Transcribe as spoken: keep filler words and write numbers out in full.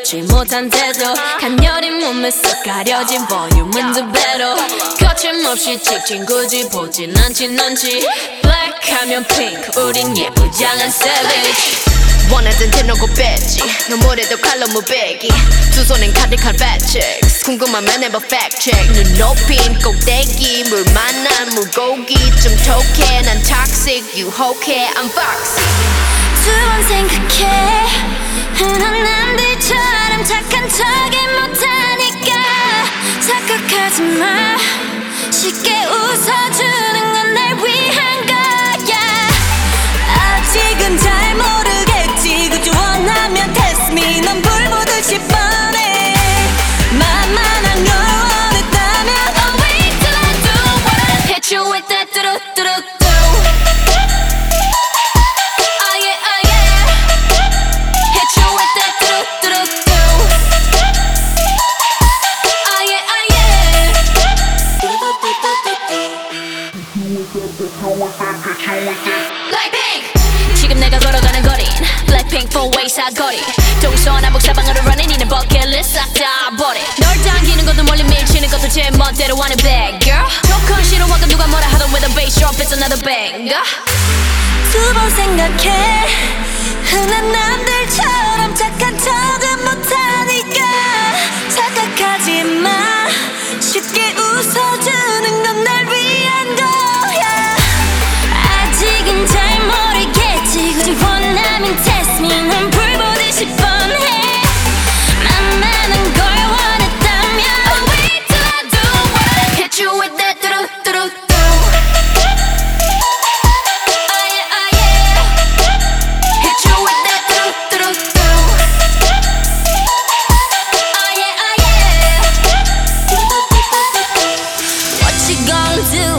보여주지 못한 태도 간녀린 몸에 쏙 가려진 볼륨은 두 배로 거침없이 찍힌 굳이 보진 않지 넌지 Black 하면 pink 우린 예쁘장한 savage 원하던 대놓고 뺐지 너무래도 칼로 무배기 두 손엔 카드칼 배치ks 궁금하면 해봐 fact check 눈 높인 꼭대기 물 만난 물고기 좀 톡해 난 toxic 유혹해 I'm foxy 두 번 생각해 흔한 남들처럼 착한 척이 못하니까 착각하지 마 쉽게 웃어주는 건 날 위한 거야 아직은 잘 모르겠지 그저 원하면 test me 넌 불 보듯이 뻔해 만만한 걸 원했다면 Oh wait till I do what I hit you with that 뚜루뚜루 지금 내가 걸어가는 거린 Blackpink four way 사거리 동서남북 사방으로 running 이는 버킷리스트 싹 다 버려 널 당기는 것도 멀리 밀치는 것도 제 멋대로 하는 bad girl 조건 싫어하고 누가 뭐라 하던 with a bass drop it's another banger 두 번 생각해 흔한 남들처럼 착한 척은 못하니까 착각하지 마 쉽게 웃어주는 건 날 위한 거야 아직은 잘 모르겠지 굳이 원하면 test me 넌 불 보듯이 뻔해 만만한 걸 원했다면 Oh wait till I do what I hit you with that 뚜루뚜루 do